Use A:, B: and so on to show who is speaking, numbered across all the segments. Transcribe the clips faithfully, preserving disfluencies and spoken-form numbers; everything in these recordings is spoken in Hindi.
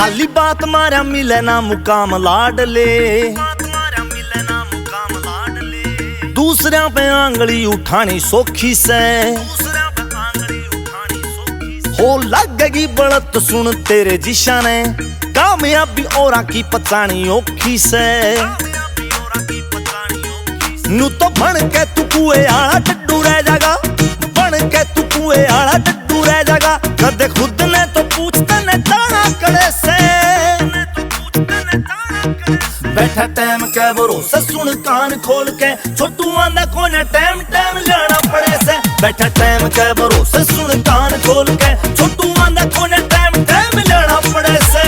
A: खाली बात मारा मिले ना मुकाम लाडले, दूसरा पे आंगली उठानी सोखी से, हो लगेगी बढ़त सुन तेरे जिशा ने, कामयाबी औरा की पचानी औखी से। नू तो बन के तू कुए आला डड्डू रह जागा, बन के तू कुए आला डड्डू रह जागा। कदे खुद ने तो पूछते ने ताना करे से, बैठा टाइम के भरोसे सुन कान खोल के, छोटू आंदा कोने टाइम टाइम जाना पड़े से। बैठा टाइम के भरोसे सुन कान खोल के, छोटू आंदा कोने टाइम टाइम जाना पड़े से।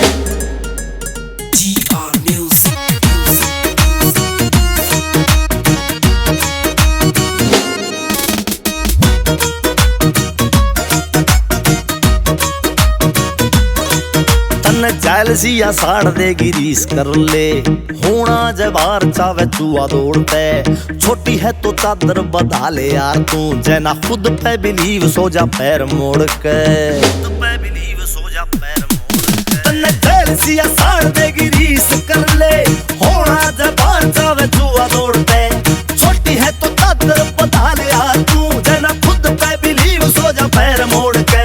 A: जैलसिया साड़ देगी रीस कर ले, होना जबार चावे चुआ दौड़ते। छोटी है तो चादर बधा ले यार तू, जना खुद पे बिलीव सो जा पैर मोड़ के, खुद पे बिलीव सो जा पैर मोड़ के। तन्ने जैलसिया साड़ देगी रीस कर ले, होना जबार चावे चुआ दौड़ते। छोटी है तो चादर बधा ले यार तू, जना खुद पे बिलीव सो जा पैर मोड़ के।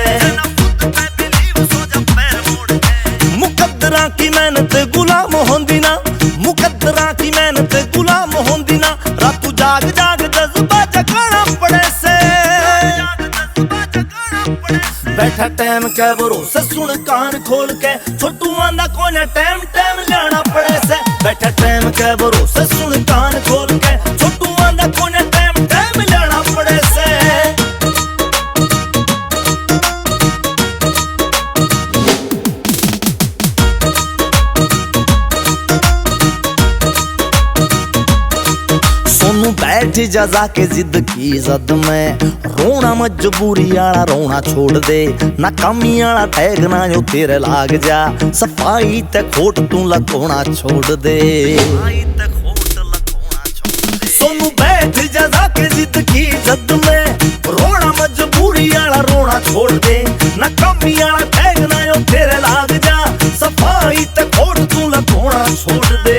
A: मुकद्दरा की मेहनत गुलाम होंदी ना, मुकद्दरा की मेहनत गुलाम होंदी ना। रातू जाग जाग जज्बा जगाना पड़े से, बैठा टाइम के भरोसे सुन कान खोल के, छोटू आंदा कोने टाइम टाइम जाना पड़े से। बैठा टाइम के भरोसे सुन कान खोल के, छोटू आंदा कोने टाइम टाइम जाना पड़े से। बैठ जा जाके जिद की जद में, रोना मजबूरी आला रोना छोड़ दे। नाकामी आला टैग ना जो तेरे लाग जा, सफाई ते खोट तू लकोना छोड़ दे। सोनू बैठ जा जाके जिद की जद में, रोना मजबूरी आला रोना छोड़ दे। नाकामी आला टैग ना जो तेरे लाग जा, सफाई ते खोट तू लकोना छोड़ दे।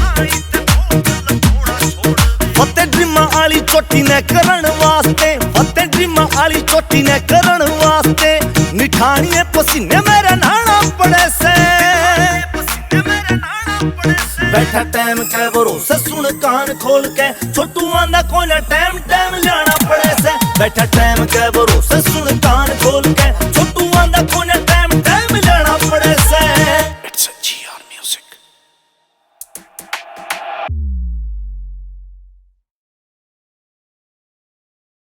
A: फते ड्रीमा आली चोटी ने करण वास्ते, फते ड्रीमा आली चोटी ने करण वास्ते। निठानिए पसीने मेरे नहाना पड़े से, बैठा टाइम के भरोसे सुन कान खोल के, छोटू आंदा कोने टाइम टाइम जाना पड़े से। बैठा टाइम के भरोसे